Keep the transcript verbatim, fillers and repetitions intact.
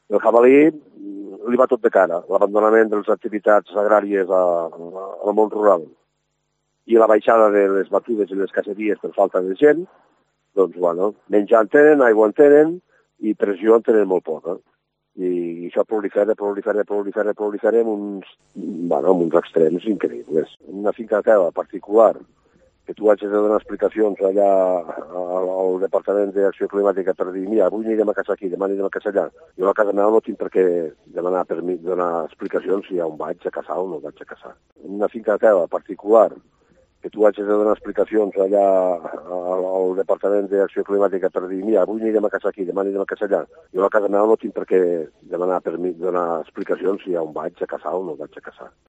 El jabalí li va tot de cara, l'abandonament de les activitats agràries a, a, al món rural i la baixada de les batudes i les caceries per falta de gent, doncs, bueno, menjar en tenen, aigua en tenen i pressió en tenen molt poca. I això prolifera, prolifera, prolifera, prolifera en uns, bueno, en uns extrems increïbles. Una finca de teva particular, que tu hagis de donar explicacions allà al Departament d'Acció Climàtica per dir, mira, avui anirem a caçar aquí, demà anirem a caçar allà. Jo a casa meva no tinc per què demanar, per mi, donar explicacions si on vaig a caçar o no vaig a caçar. Una finca de teva particular, que tu hagis de donar explicacions allà al Departament d'Acció Climàtica per dir, mira, avui anirem a caçar aquí, demà anirem a caçar allà. Jo a casa meva no tinc per què demanar, per mi, donar explicacions si on vaig a caçar o no vaig a caçar.